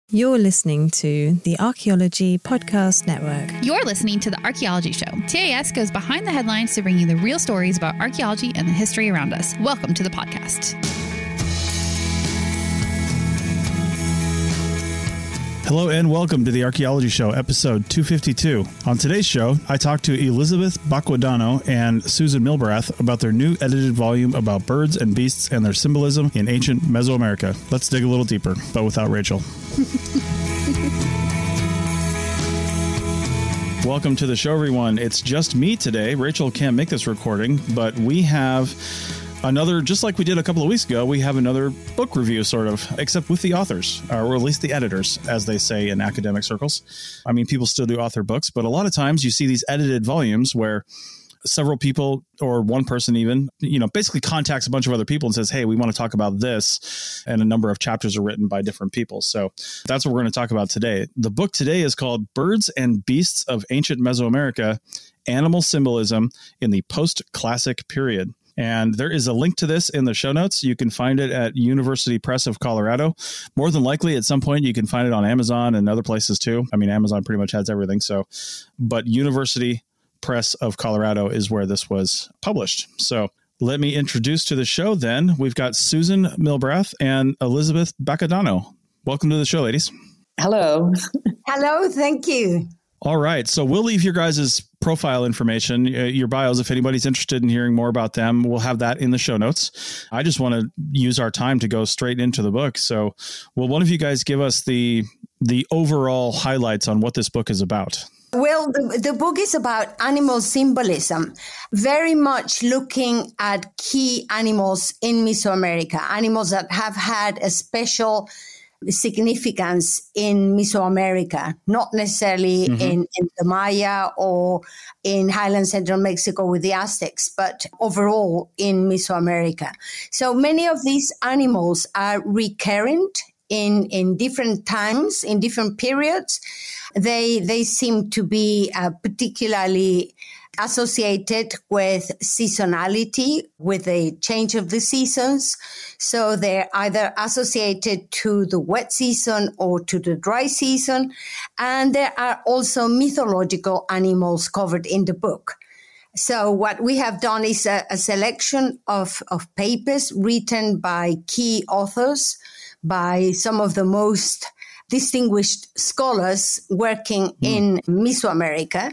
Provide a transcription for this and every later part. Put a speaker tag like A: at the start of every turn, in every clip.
A: You're listening to the Archaeology Podcast Network.
B: You're listening to The Archaeology Show. TAS goes behind the headlines to bring you the real stories about archaeology and the history around us. Welcome to the podcast.
C: Hello and welcome to the Archaeology Show, episode 252. On today's show, I talked to Elizabeth Baquedano and Susan Milbrath about their new edited volume about birds and beasts and their symbolism in ancient Mesoamerica. Let's dig a little deeper, but without Rachel. Welcome to the show, everyone. It's just me today. Rachel can't make this recording, but we have another, just like we did a couple of weeks ago, we have another book review, sort of, except with the authors, or at least the editors, as they say in academic circles. I mean, people still do author books, but a lot of times you see these edited volumes where several people, or one person even, basically contacts a bunch of other people and says, hey, we want to talk about this. And a number of chapters are written by different people. So that's what we're going to talk about today. The book today is called Birds and Beasts of Ancient Mesoamerica, Animal Symbolism in the Post-Classic Period. And there is a link to this in the show notes. You can find it at University Press of Colorado. More than likely, at some point, you can find it on Amazon and other places too. I mean, Amazon pretty much has everything. But University Press of Colorado is where this was published. So let me introduce to the show then. We've got Susan Milbrath and Elizabeth Baquedano. Welcome to the show, ladies.
D: Hello.
E: Hello, thank you.
C: All right. So we'll leave your guys' profile information, your bios, if anybody's interested in hearing more about them. We'll have that in the show notes. I just want to use our time to go straight into the book. So will one of you guys give us the overall highlights on what this book is about?
E: Well, the book is about animal symbolism, very much looking at key animals in Mesoamerica, animals that have had a special significance in Mesoamerica, not necessarily in the Maya or in highland central Mexico with the Aztecs, but overall in Mesoamerica. So many of these animals are recurrent in different times, in different periods. They seem to be particularly associated with seasonality, with the change of the seasons. So they're either associated to the wet season or to the dry season. And there are also mythological animals covered in the book. So what we have done is a selection of papers written by key authors, by some of the most distinguished scholars working in Mesoamerica.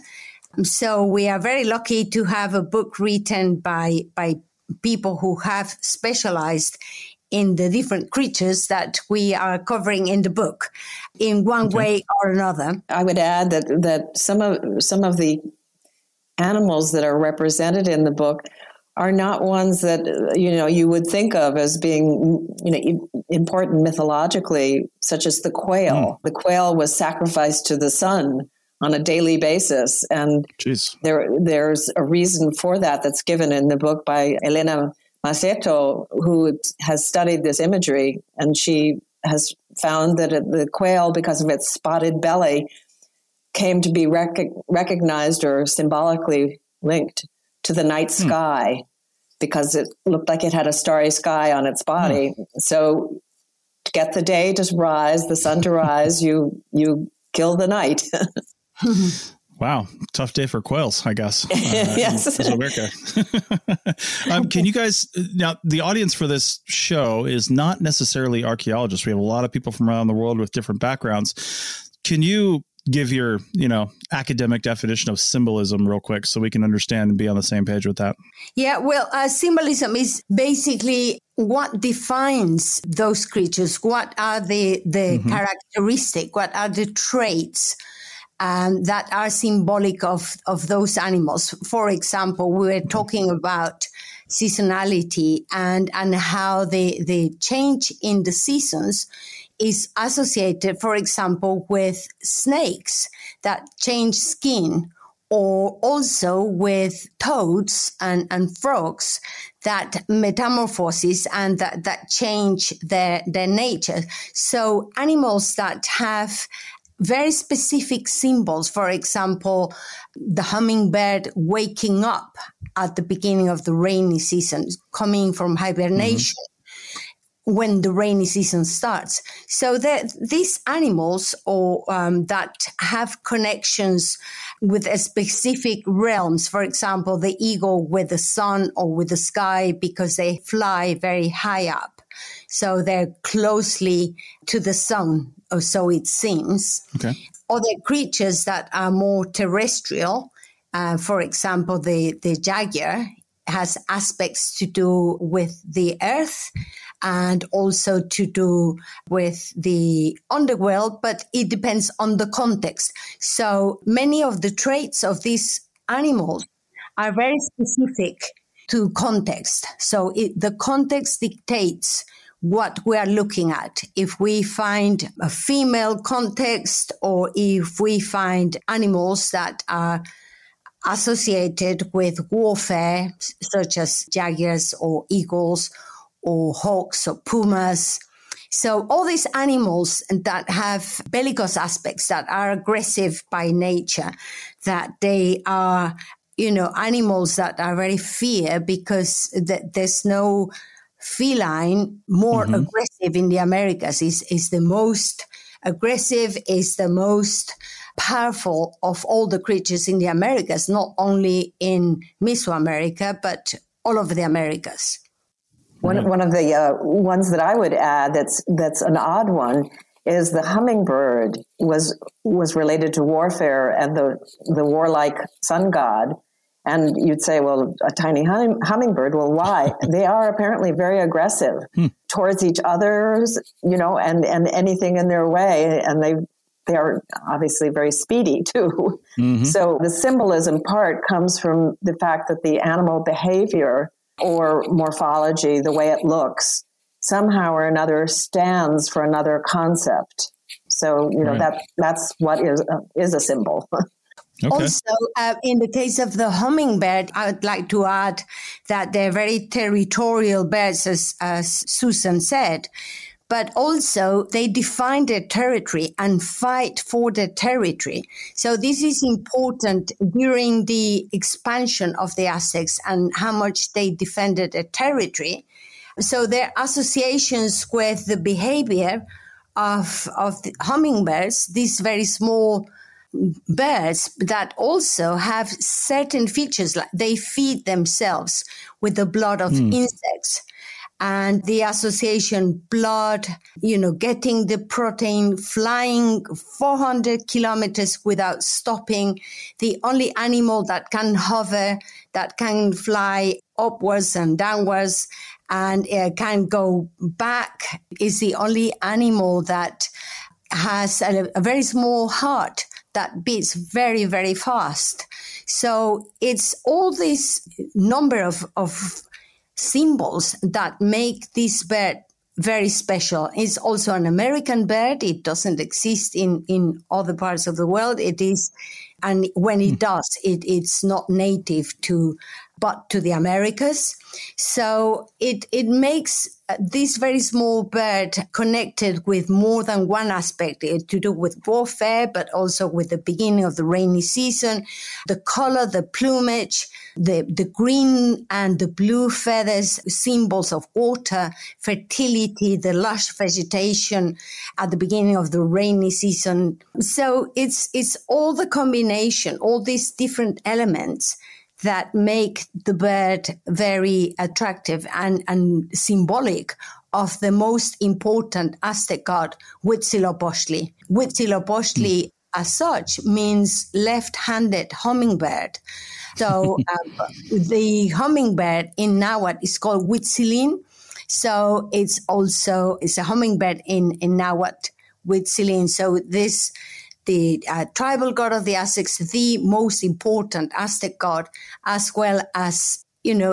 E: So we are very lucky to have a book written by people who have specialized in the different creatures that we are covering in the book in one way or another.
D: I would add that some of the animals that are represented in the book are not ones that you would think of as being important mythologically, such as the quail. The quail was sacrificed to the sun on a daily basis. And there's a reason for that that's given in the book by Elena Maceto, who has studied this imagery. And she has found that the quail, because of its spotted belly, came to be recognized or symbolically linked to the night sky because it looked like it had a starry sky on its body. So to get the day to rise, the sun to rise, you kill the night.
C: Wow. Tough day for quails, I guess.
D: Yes.
C: In Mesoamerica. Can you guys, now the audience for this show is not necessarily archaeologists. We have a lot of people from around the world with different backgrounds. Can you give your, academic definition of symbolism real quick so we can understand and be on the same page with that?
E: Yeah, well, symbolism is basically what defines those creatures. What are the characteristic? What are the traits that are symbolic of those animals? For example, we were talking about seasonality and how the change in the seasons is associated, for example, with snakes that change skin, or also with toads and frogs that metamorphose and that change their nature. So animals that have very specific symbols, for example, the hummingbird waking up at the beginning of the rainy season, coming from hibernation. when the rainy season starts. So these animals or that have connections with a specific realms, for example, the eagle with the sun or with the sky, because they fly very high up. So they're closely to the sun, or so it seems.
C: Okay.
E: Other creatures that are more terrestrial, for example, the jaguar has aspects to do with the earth and also to do with the underworld, but it depends on the context. So many of the traits of these animals are very specific to context. So the context dictates what we are looking at. If we find a female context, or if we find animals that are associated with warfare, such as jaguars or eagles or hawks or pumas. So all these animals that have bellicose aspects, that are aggressive by nature, that they are, animals that are very feared, because there's no feline more aggressive in the Americas, is the most aggressive, is the most powerful of all the creatures in the Americas, not only in Mesoamerica, but all over the Americas.
D: One of the ones that I would add that's an odd one is the hummingbird was related to warfare and the warlike sun god. And you'd say, well, a tiny hummingbird, well, why? They are apparently very aggressive towards each other's, and anything in their way. And they are obviously very speedy too. Mm-hmm. So the symbolism part comes from the fact that the animal behavior or morphology, the way it looks, somehow or another stands for another concept. So, that's what is a symbol.
C: Okay.
E: Also, in the case of the hummingbird, I would like to add that they're very territorial birds, as Susan said, but also they define their territory and fight for their territory. So this is important during the expansion of the Aztecs and how much they defended their territory. So their associations with the behavior of the hummingbirds, these very small birds that also have certain features, like they feed themselves with the blood of insects. And the association blood, getting the protein, flying 400 kilometers without stopping. The only animal that can hover, that can fly upwards and downwards and can go back, is the only animal that has a very small heart that beats very, very fast. So it's all this number of symbols that make this bird very special. It's also an American bird. It doesn't exist in other parts of the world. It is, and when it does, it's not native but to the Americas. So it makes this very small bird connected with more than one aspect, to do with warfare, but also with the beginning of the rainy season, the color, the plumage, the green and the blue feathers, symbols of water, fertility, the lush vegetation at the beginning of the rainy season. So it's all the combination, all these different elements that make the bird very attractive and symbolic of the most important Aztec god, Huitzilopochtli. Huitzilopochtli, as such, means left-handed hummingbird. So the hummingbird in Nahuatl is called Huitzilin. So it's a hummingbird in Nahuatl, Huitzilin. So the tribal god of the Aztecs, the most important Aztec god, as well as,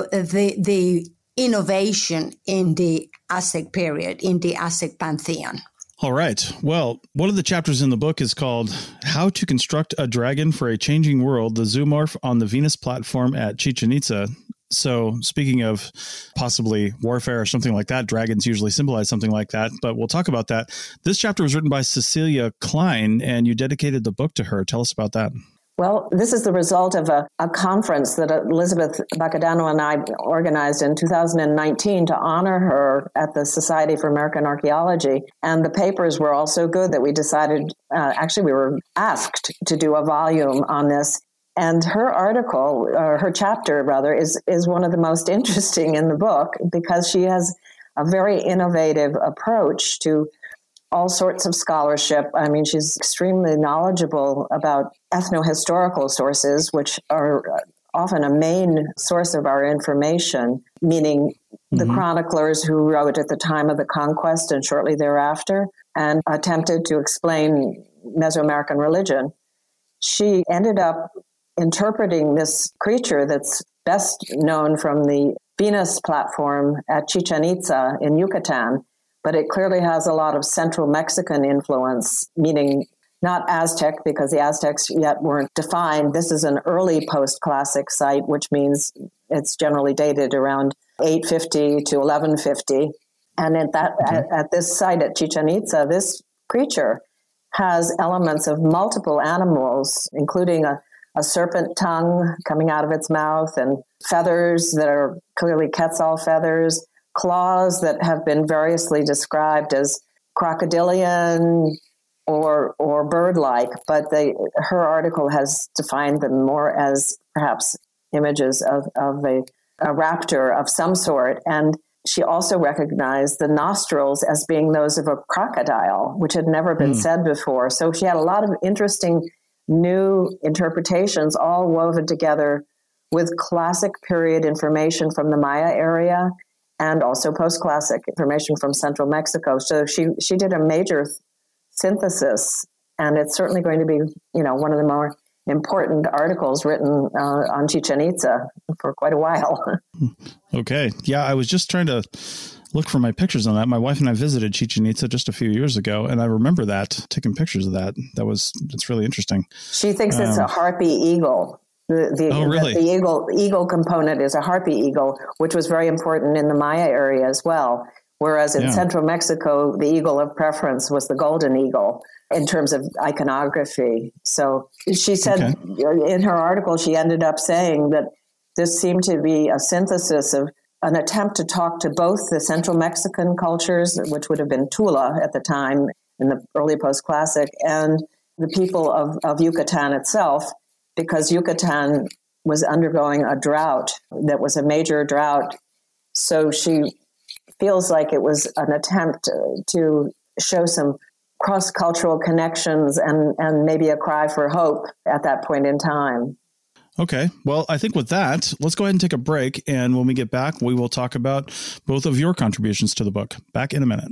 E: the innovation in the Aztec period, in the Aztec pantheon.
C: All right. Well, one of the chapters in the book is called How to Construct a Dragon for a Changing World, the Zoomorph on the Venus platform at Chichen Itza. So speaking of possibly warfare or something like that, dragons usually symbolize something like that, but we'll talk about that. This chapter was written by Cecilia Klein, and you dedicated the book to her. Tell us about that.
D: Well, this is the result of a conference that Elizabeth Baccadano and I organized in 2019 to honor her at the Society for American Archaeology. And the papers were all so good that we decided, actually we were asked to do a volume on this. And her article, or her chapter rather, is one of the most interesting in the book because she has a very innovative approach to all sorts of scholarship. I mean, she's extremely knowledgeable about ethnohistorical sources, which are often a main source of our information, meaning the chroniclers who wrote at the time of the conquest and shortly thereafter, and attempted to explain Mesoamerican religion. She ended up interpreting this creature that's best known from the Venus platform at Chichen Itza in Yucatan, but it clearly has a lot of Central Mexican influence, meaning not Aztec, because the Aztecs yet weren't defined. This is an early post-classic site, which means it's generally dated around 850 to 1150. And at this site at Chichen Itza, this creature has elements of multiple animals, including a serpent tongue coming out of its mouth and feathers that are clearly Quetzal feathers, claws that have been variously described as crocodilian or bird-like, but her article has defined them more as perhaps images of a raptor of some sort. And she also recognized the nostrils as being those of a crocodile, which had never been said before. So she had a lot of interesting new interpretations all woven together with classic period information from the Maya area and also post-classic information from central Mexico. So she did a major synthesis, and it's certainly going to be, one of the more important articles written on Chichen Itza for quite a while.
C: Okay. Yeah, I was just trying to look for my pictures on that. My wife and I visited Chichen Itza just a few years ago, and I remember taking pictures of that. It's really interesting.
D: She thinks it's a harpy eagle.
C: Really?
D: The eagle component is a harpy eagle, which was very important in the Maya area as well. Whereas in central Mexico, the eagle of preference was the golden eagle in terms of iconography. So she said in her article, she ended up saying that this seemed to be a synthesis of an attempt to talk to both the central Mexican cultures, which would have been Tula at the time in the early post-classic, and the people of Yucatan itself, because Yucatan was undergoing a drought that was a major drought. So she feels like it was an attempt to show some cross-cultural connections and maybe a cry for hope at that point in time.
C: Okay. Well, I think with that, let's go ahead and take a break. And when we get back, we will talk about both of your contributions to the book. Back in a minute.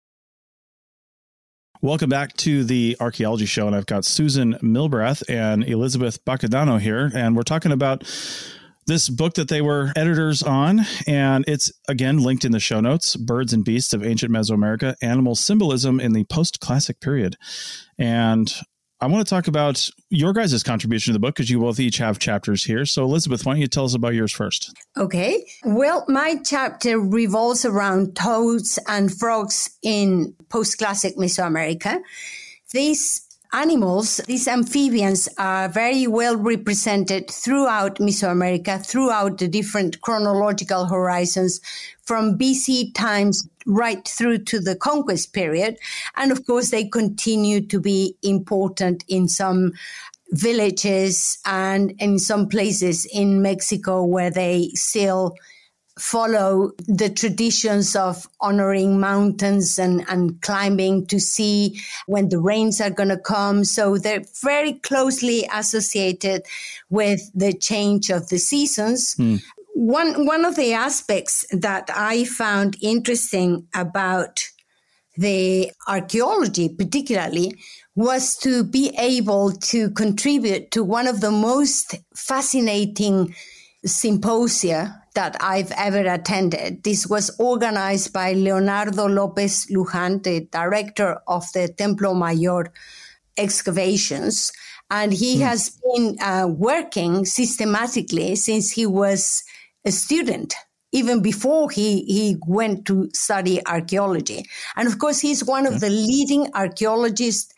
C: Welcome back to the Archaeology Show. And I've got Susan Milbrath and Elizabeth Baccadano here. And we're talking about this book that they were editors on. And it's, again, linked in the show notes, Birds and Beasts of Ancient Mesoamerica, Animal Symbolism in the Post-Classic Period. And I want to talk about your guys' contribution to the book because you both each have chapters here. So, Elizabeth, why don't you tell us about yours first?
E: Okay. Well, my chapter revolves around toads and frogs in post-classic Mesoamerica. These animals, these amphibians, are very well represented throughout Mesoamerica, throughout the different chronological horizons, from BC times right through to the conquest period. And of course, they continue to be important in some villages and in some places in Mexico where they still follow the traditions of honoring mountains and climbing to see when the rains are going to come. So they're very closely associated with the change of the seasons. One of the aspects that I found interesting about the archaeology particularly was to be able to contribute to one of the most fascinating symposia that I've ever attended. This was organized by Leonardo Lopez Luján, the director of the Templo Mayor excavations. And he has been working systematically since he was a student, even before he went to study archaeology. And of course, he's one of the leading archaeologists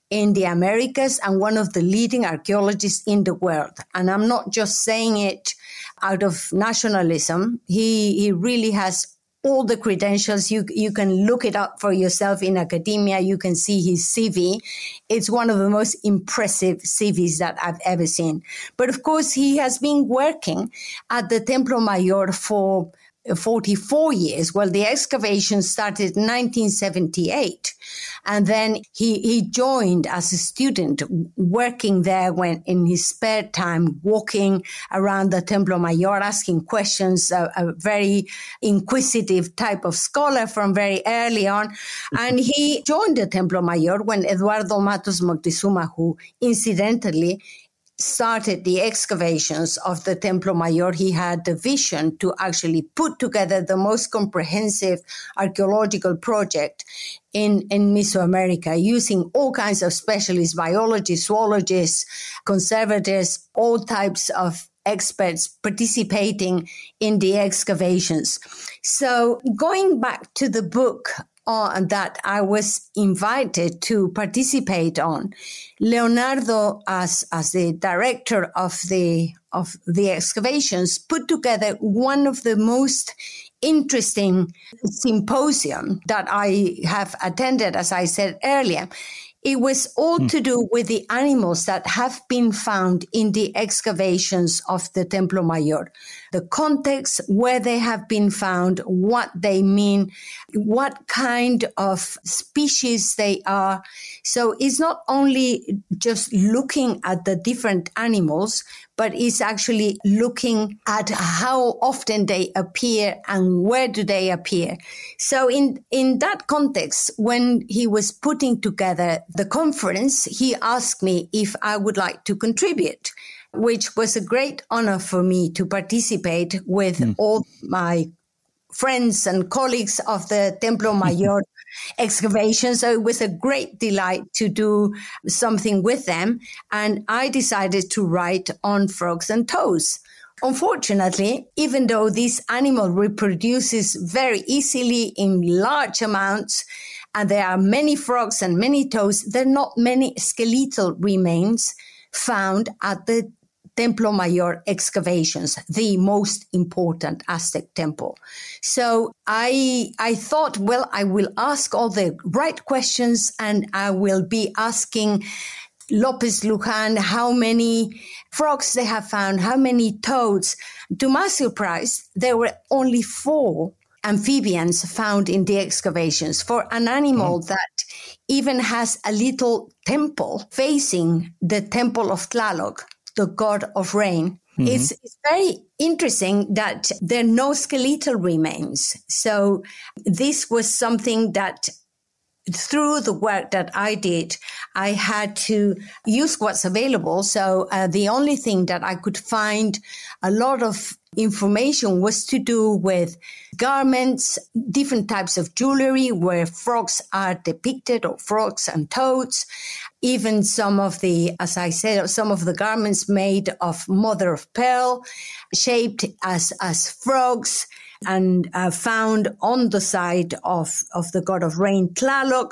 E: in the Americas and one of the leading archaeologists in the world. And I'm not just saying it out of nationalism. He really has all the credentials. You can look it up for yourself in academia. You can see his CV. It's one of the most impressive CVs that I've ever seen. But of course, he has been working at the Templo Mayor for 44 years. Well, the excavation started in 1978. And then he joined as a student working there when in his spare time, walking around the Templo Mayor, asking questions, a very inquisitive type of scholar from very early on. And he joined the Templo Mayor when Eduardo Matos Moctezuma, who incidentally started the excavations of the Templo Mayor, he had the vision to actually put together the most comprehensive archaeological project in Mesoamerica, using all kinds of specialists, biologists, zoologists, conservators, all types of experts participating in the excavations. So going back to the book that I was invited to participate on, Leonardo, as the director of the excavations, put together one of the most interesting symposium that I have attended, as I said earlier. It was all to do with the animals that have been found in the excavations of the Templo Mayor, the context, where they have been found, what they mean, what kind of species they are. So it's not only just looking at the different animals, but it's actually looking at how often they appear and where do they appear. So in that context, when he was putting together the conference, he asked me if I would like to contribute, which was a great honor for me to participate with all my friends and colleagues of the Templo Mayor excavation. So it was a great delight to do something with them. And I decided to write on frogs and toads. Unfortunately, even though this animal reproduces very easily in large amounts, and there are many frogs and many toads, there are not many skeletal remains found at the Templo Mayor excavations, the most important Aztec temple. So I thought, well, I will ask all the right questions, and I will be asking Lopez Luján how many frogs they have found, how many toads. To my surprise, there were only 4 amphibians found in the excavations for an animal that even has a little temple facing the temple of Tlaloc, the god of rain. It's very interesting that there are no skeletal remains. So this was something that through the work that I did, I had to use what's available. So the only thing that I could find a lot of information was to do with garments, different types of jewelry where frogs are depicted, or frogs and toads. Even some of the, as I said, some of the garments made of mother of pearl, shaped as frogs, and found on the side of the god of rain, Tlaloc.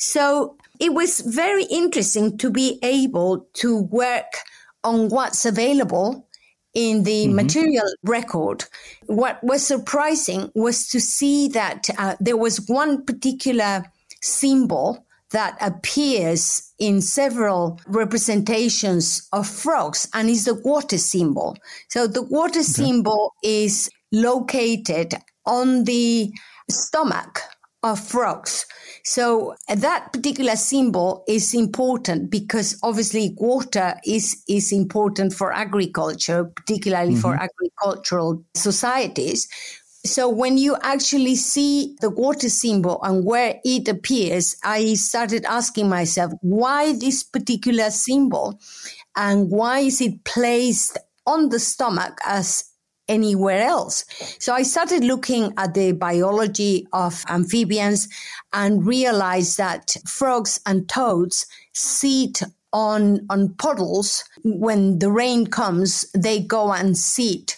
E: So it was very interesting to be able to work on what's available in the material record. What was surprising was to see that there was one particular symbol that appears in several representations of frogs, and is the water symbol. So the water symbol is located on the stomach of frogs. So that particular symbol is important because obviously water is important for agriculture, particularly for agricultural societies. So when you actually see the water symbol and where it appears, I started asking myself, why this particular symbol, and why is it placed on the stomach as anywhere else? So I started looking at the biology of amphibians and realized that frogs and toads sit on puddles. When the rain comes, they go and sit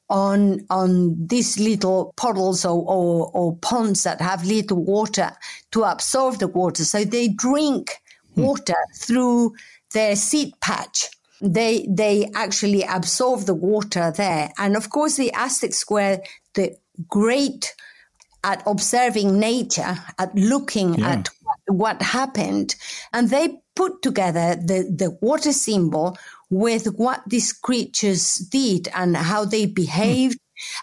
E: on these little puddles or ponds that have little water to absorb the water. So they drink water through their seed patch. They actually absorb the water there. And of course, the Aztecs were the great at observing nature, at looking at what happened. And they put together the water symbol with what these creatures did and how they behaved.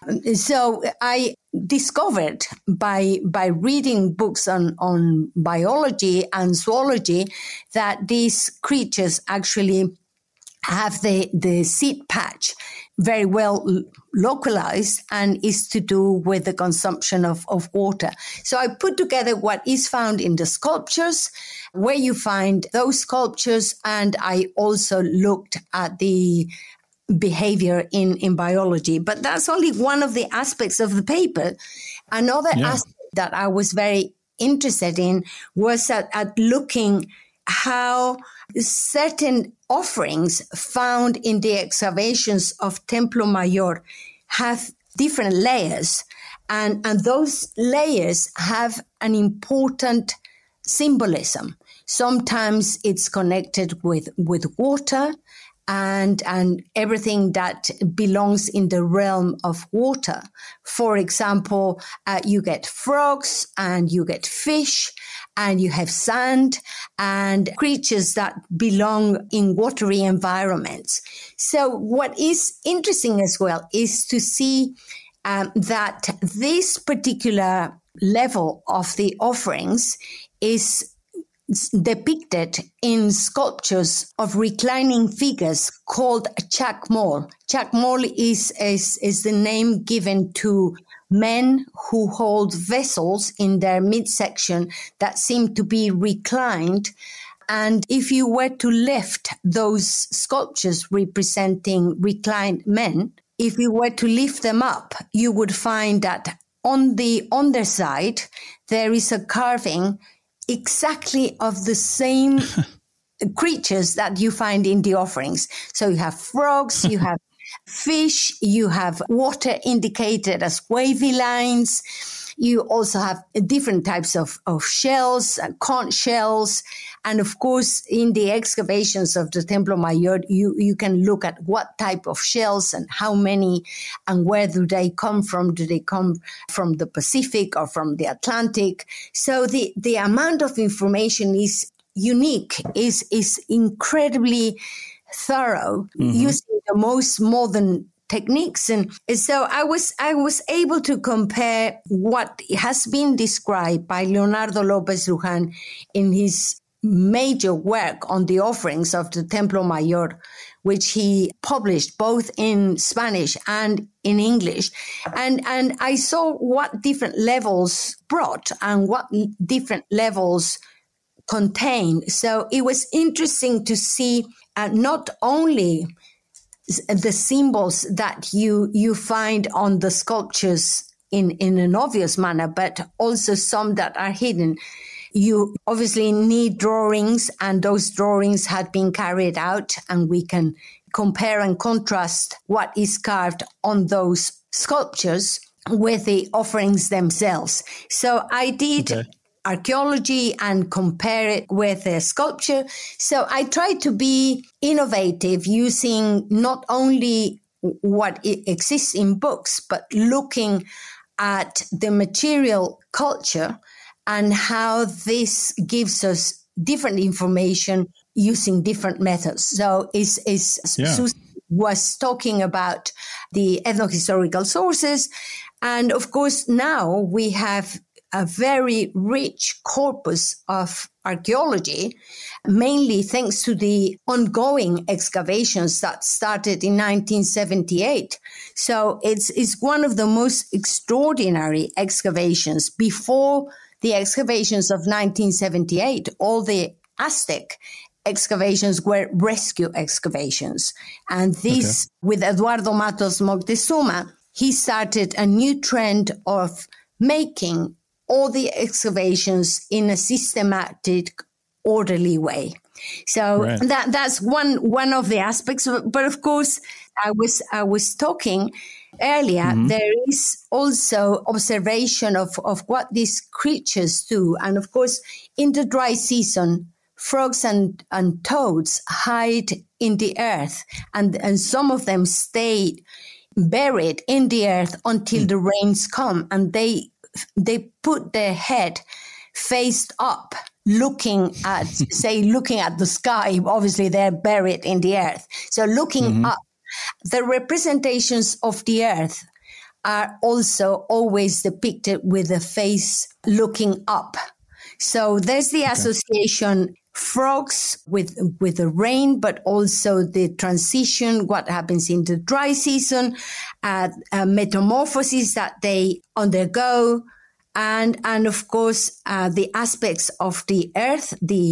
E: So I discovered by reading books on biology and zoology that these creatures actually have the seed patch very well localized and is to do with the consumption of water. So I put together what is found in the sculptures, where you find those sculptures, and I also looked at the behavior in biology. But that's only one of the aspects of the paper. Another aspect that I was very interested in was at looking how certain offerings found in the excavations of Templo Mayor have different layers, and those layers have an important symbolism. Sometimes it's connected with water and everything that belongs in the realm of water. For example, you get frogs and you get fish and you have sand and creatures that belong in watery environments. So what is interesting as well is to see that this particular level of the offerings is depicted in sculptures of reclining figures called chakmol. Chakmol is the name given to men who hold vessels in their midsection that seem to be reclined. And if you were to lift those sculptures representing reclined men, if you were to lift them up, you would find that on the underside, there is a carving exactly of the same creatures that you find in the offerings. So you have frogs, you have fish, you have water indicated as wavy lines. You also have different types of shells, conch shells. And of course, in the excavations of the Templo Mayor, you can look at what type of shells and how many and where do they come from. Do they come from the Pacific or from the Atlantic? So the amount of information is unique, is incredibly thorough, using the most modern techniques. And so I was able to compare what has been described by Leonardo López Luján in his major work on the offerings of the Templo Mayor, which he published both in Spanish and in English. And I saw what different levels brought and what different levels contained. So it was interesting to see not only the symbols that you find on the sculptures in an obvious manner, but also some that are hidden. You obviously need drawings, and those drawings had been carried out, and we can compare and contrast what is carved on those sculptures with the offerings themselves. So I did archaeology and compare it with a sculpture. So I tried to be innovative, using not only what exists in books, but looking at the material culture and how this gives us different information using different methods. So Susan was talking about the ethnohistorical sources. And of course, now we have a very rich corpus of archaeology, mainly thanks to the ongoing excavations that started in 1978. So it's one of the most extraordinary excavations. Before the excavations of 1978, all the Aztec excavations were rescue excavations. And this, with Eduardo Matos Moctezuma, he started a new trend of making all the excavations in a systematic, orderly way. So that's one of the aspects. But of course, I was talking earlier, there is also observation of what these creatures do. And of course, in the dry season, frogs and toads hide in the earth, and some of them stay buried in the earth until the rains come, and they put their head faced up, looking at the sky. Obviously, they're buried in the earth. So looking up, the representations of the earth are also always depicted with the face looking up. So there's the association, frogs with the rain, but also the transition, what happens in the dry season, metamorphosis that they undergo, and of course the aspects of the earth.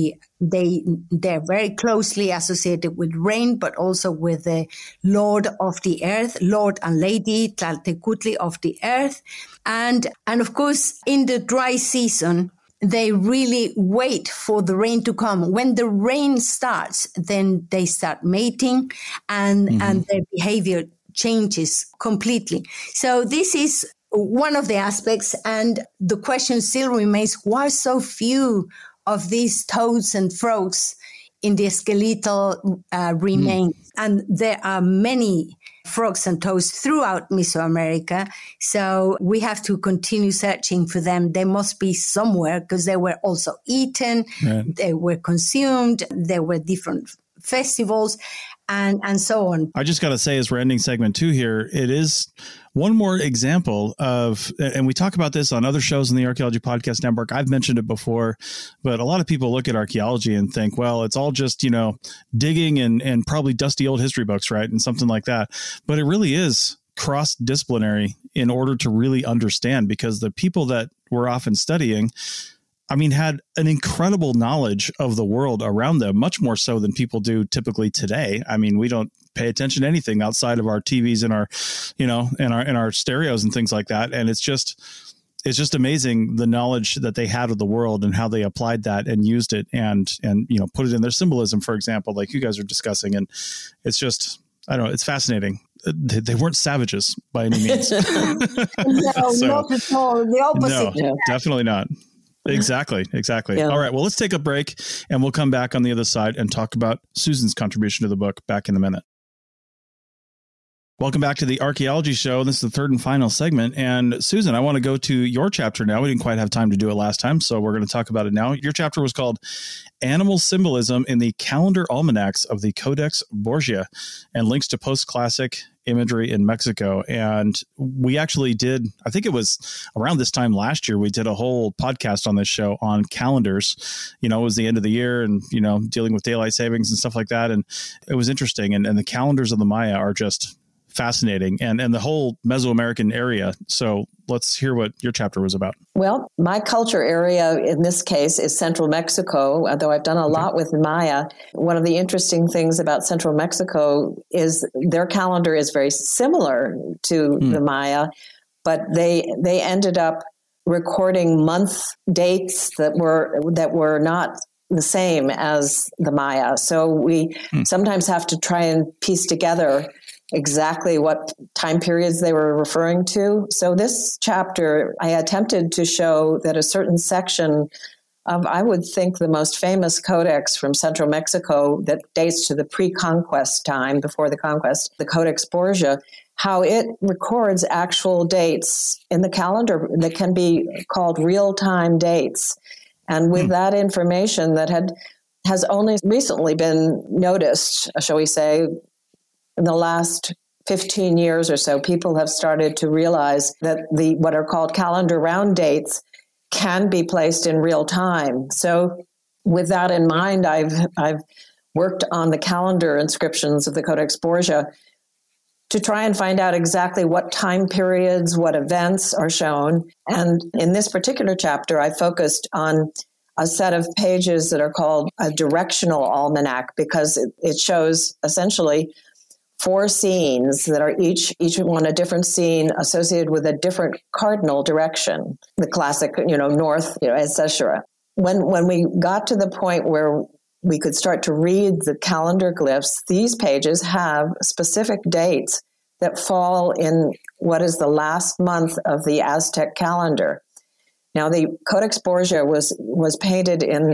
E: They're very closely associated with rain, but also with the Lord of the earth, Lord and Lady Tlaltecuhtli of the earth, and of course in the dry season they really wait for the rain to come. When the rain starts, then they start mating, and their behavior changes completely. So this is one of the aspects, and the question still remains, why so few of these toads and frogs in the skeletal remains? And there are many frogs and toads throughout Mesoamerica, so we have to continue searching for them. They must be somewhere, because they were also eaten, they were consumed, there were different festivals, and so on.
C: I just got to say, as we're ending segment 2 here, it is one more example of, and we talk about this on other shows in the Archaeology Podcast Network. I've mentioned it before, but a lot of people look at archaeology and think, well, it's all just, digging and probably dusty old history books, right? And something like that. But it really is cross-disciplinary in order to really understand, because the people that we're often studying, had an incredible knowledge of the world around them, much more so than people do typically today. We don't pay attention to anything outside of our TVs and our, in our stereos and things like that. And it's just amazing the knowledge that they had of the world and how they applied that and used it and put it in their symbolism, for example, like you guys are discussing. And it's just, I don't know, it's fascinating. They weren't savages by any means.
E: No, not at all. The opposite.
C: No, definitely not. Exactly. Yeah. All right. Well, let's take a break and we'll come back on the other side and talk about Susan's contribution to the book back in a minute. Welcome back to the Archaeology Show. This is the third and final segment. And Susan, I want to go to your chapter now. We didn't quite have time to do it last time, so we're going to talk about it now. Your chapter was called Animal Symbolism in the Calendar Almanacs of the Codex Borgia, and links to post-classic imagery in Mexico. And we actually did, I think it was around this time last year, we did a whole podcast on this show on calendars. It was the end of the year and, dealing with daylight savings and stuff like that. And it was interesting. And the calendars of the Maya are just fascinating, and the whole Mesoamerican area. So let's hear what your chapter was about.
D: Well, my culture area in this case is Central Mexico, although I've done a lot with Maya. One of the interesting things about Central Mexico is their calendar is very similar to the Maya, but they ended up recording month dates that were not the same as the Maya. So we sometimes have to try and piece together exactly what time periods they were referring to. So this chapter, I attempted to show that a certain section of, I would think, the most famous codex from Central Mexico that dates to the pre-conquest time, before the conquest, the Codex Borgia, how it records actual dates in the calendar that can be called real-time dates. And with that information that has only recently been noticed, shall we say, in the last 15 years or so, people have started to realize that what are called calendar round dates can be placed in real time. So with that in mind, I've worked on the calendar inscriptions of the Codex Borgia to try and find out exactly what time periods, what events are shown. And in this particular chapter, I focused on a set of pages that are called a directional almanac, because it shows essentially 4 scenes that are each one a different scene associated with a different cardinal direction, the classic, north, etc. When we got to the point where we could start to read the calendar glyphs, these pages have specific dates that fall in what is the last month of the Aztec calendar. Now, the Codex Borgia was painted in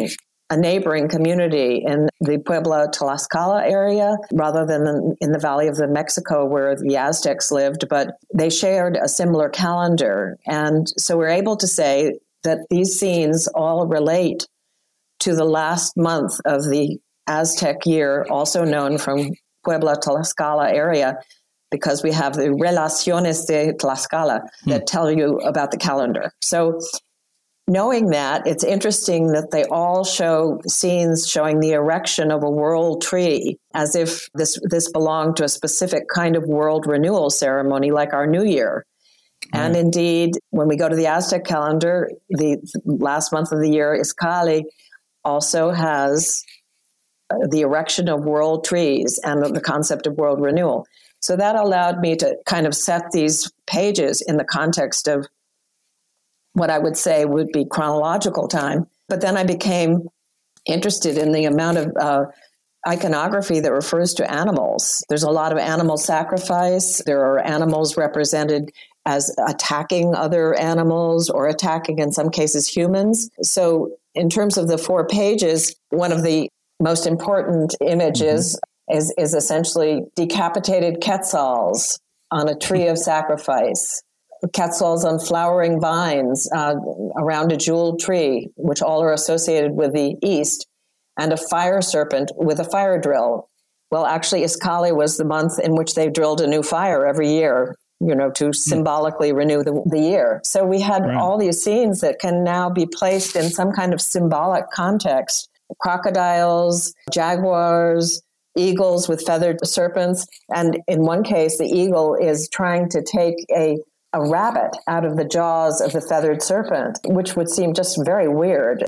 D: a neighboring community in the Puebla Tlaxcala area rather than in the Valley of the Mexico where the Aztecs lived, but they shared a similar calendar. And so we're able to say that these scenes all relate to the last month of the Aztec year, also known from Puebla Tlaxcala area, because we have the Relaciones de Tlaxcala that tell you about the calendar. So knowing that, it's interesting that they all show scenes showing the erection of a world tree, as if this belonged to a specific kind of world renewal ceremony like our New Year. Right. And indeed, when we go to the Aztec calendar, the last month of the year, Izcalli, also has the erection of world trees and the concept of world renewal. So that allowed me to kind of set these pages in the context of what I would say would be chronological time. But then I became interested in the amount of iconography that refers to animals. There's a lot of animal sacrifice. There are animals represented as attacking other animals or attacking, in some cases, humans. So in terms of the 4 pages, one of the most important images is essentially decapitated quetzals on a tree of sacrifice, quetzals on flowering vines around a jeweled tree, which all are associated with the East, and a fire serpent with a fire drill. Well, actually, Izcalli was the month in which they drilled a new fire every year, to symbolically renew the year. So we had all these scenes that can now be placed in some kind of symbolic context. Crocodiles, jaguars, eagles with feathered serpents. And in one case, the eagle is trying to take a rabbit out of the jaws of the feathered serpent, which would seem just very weird,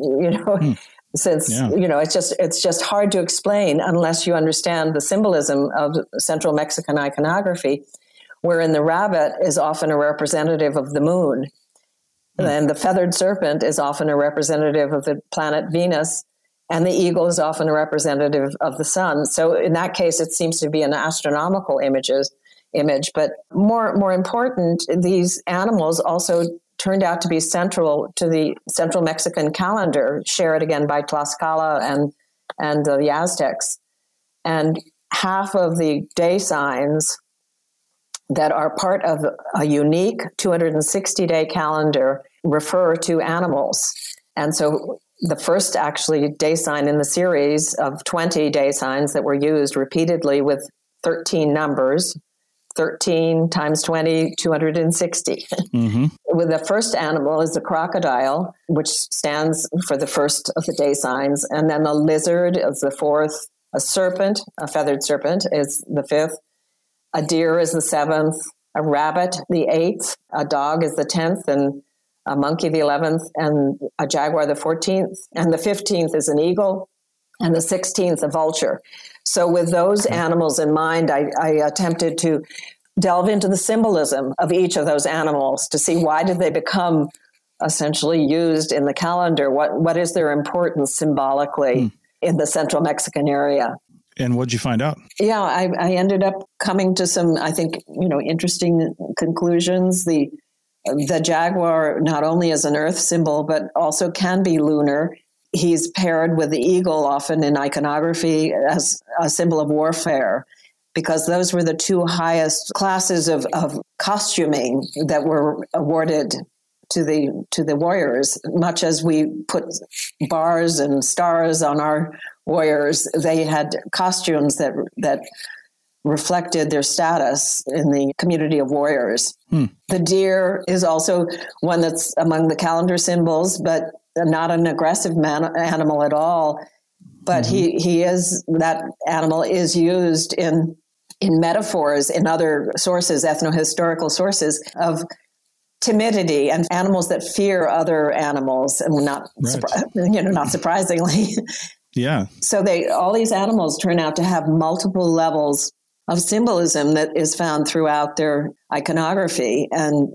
D: since, it's just hard to explain unless you understand the symbolism of Central Mexican iconography, wherein the rabbit is often a representative of the moon. And the feathered serpent is often a representative of the planet Venus, and the eagle is often a representative of the sun. So in that case, it seems to be an astronomical image. But more important, these animals also turned out to be central to the Central Mexican calendar, shared again by Tlaxcala and the Aztecs. And half of the day signs that are part of a unique 260-day calendar refer to animals. And so the first actually day sign in the series of 20 day signs that were used repeatedly with 13 numbers, 13 times 20, 260. With the first animal is the crocodile, which stands for the first of the day signs. And then the lizard is the fourth. A serpent, a feathered serpent, is the fifth. A deer is the seventh. A rabbit, the eighth. A dog is the 10th. And a monkey, the 11th. And a jaguar, the 14th. And the 15th is an eagle. And the 16th, a vulture. So with those animals in mind, I attempted to delve into the symbolism of each of those animals to see why did they become essentially used in the calendar? What is their importance symbolically in the Central Mexican area?
C: And what'd you find out?
D: Yeah, I ended up coming to some, I think, interesting conclusions. The jaguar not only is an earth symbol, but also can be lunar. He's paired with the eagle often in iconography as a symbol of warfare, because those were the two highest classes of costuming that were awarded to the warriors. Much as we put bars and stars on our warriors, they had costumes that reflected their status in the community of warriors. The deer is also one that's among the calendar symbols, but not an aggressive animal at all. But that animal is used in metaphors in other sources, ethnohistorical sources, of timidity and animals that fear other animals, and not surprisingly.
C: Yeah. So
D: all these animals turn out to have multiple levels of symbolism that is found throughout their iconography. And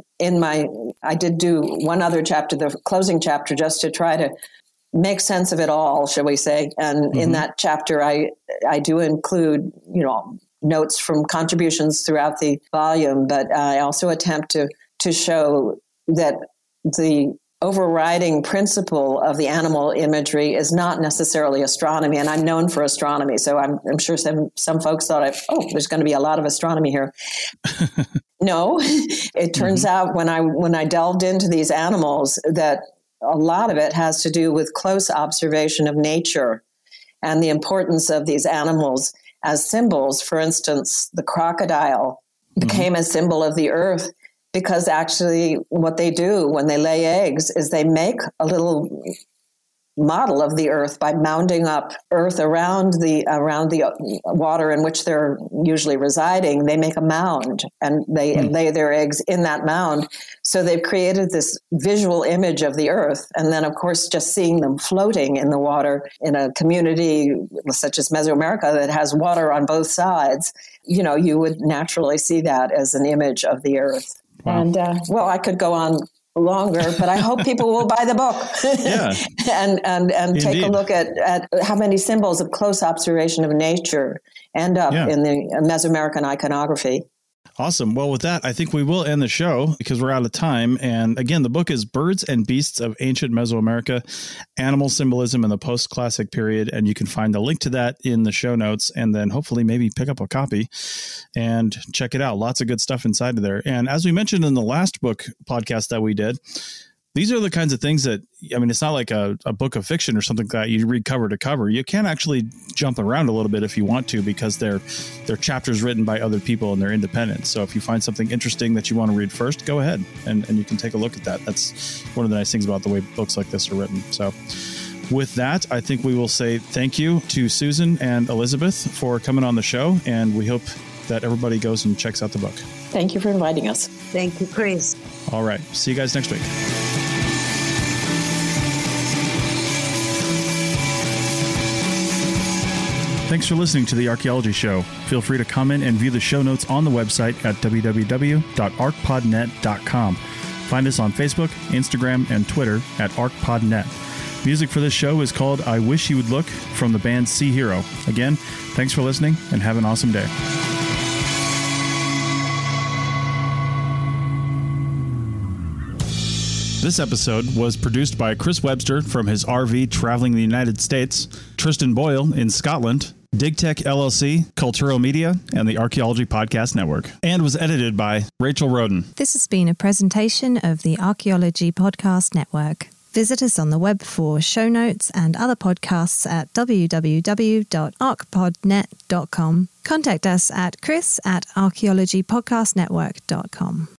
D: I did do one other chapter, the closing chapter, just to try to make sense of it all, shall we say. And in that chapter, I do include, notes from contributions throughout the volume, but I also attempt to show that the overriding principle of the animal imagery is not necessarily astronomy. And I'm known for astronomy. So I'm sure some folks thought, there's going to be a lot of astronomy here. No, it turns out when I delved into these animals that a lot of it has to do with close observation of nature and the importance of these animals as symbols. For instance, the crocodile became a symbol of the earth because actually what they do when they lay eggs is they make a little model of the earth by mounding up earth around the water in which they're usually residing. They make a mound and they lay their eggs in that mound. So they've created this visual image of the earth. And then, of course, just seeing them floating in the water in a community such as Mesoamerica that has water on both sides, you would naturally see that as an image of the earth. Wow. And, I could go on longer, but I hope people will buy the book and take a look at how many symbols of close observation of nature end up in the Mesoamerican iconography.
C: Awesome. Well, with that, I think we will end the show because we're out of time. And again, the book is Birds and Beasts of Ancient Mesoamerica, Animal Symbolism in the Post-Classic Period. And you can find the link to that in the show notes and then hopefully maybe pick up a copy and check it out. Lots of good stuff inside of there. And as we mentioned in the last book podcast that we did, these are the kinds of things that, it's not like a book of fiction or something that you read cover to cover. You can actually jump around a little bit if you want to, because they're chapters written by other people and they're independent. So if you find something interesting that you want to read first, go ahead and you can take a look at that. That's one of the nice things about the way books like this are written. So with that, I think we will say thank you to Susan and Elizabeth for coming on the show. And we hope that everybody goes and checks out the book.
D: Thank you for inviting us.
E: Thank you, Chris.
C: All right. See you guys next week. Thanks for listening to The Archaeology Show. Feel free to comment and view the show notes on the website at www.arcpodnet.com. Find us on Facebook, Instagram, and Twitter at ArcPodNet. Music for this show is called I Wish You Would Look from the band Sea Hero. Again, thanks for listening and have an awesome day. This episode was produced by Chris Webster from his RV traveling the United States, Tristan Boyle in Scotland, DigTech LLC, Cultural Media, and the Archaeology Podcast Network, and was edited by Rachel Roden.
A: This has been a presentation of the Archaeology Podcast Network. Visit us on the web for show notes and other podcasts at www.arcpodnet.com. Contact us at chris@archaeologypodcastnetwork.com.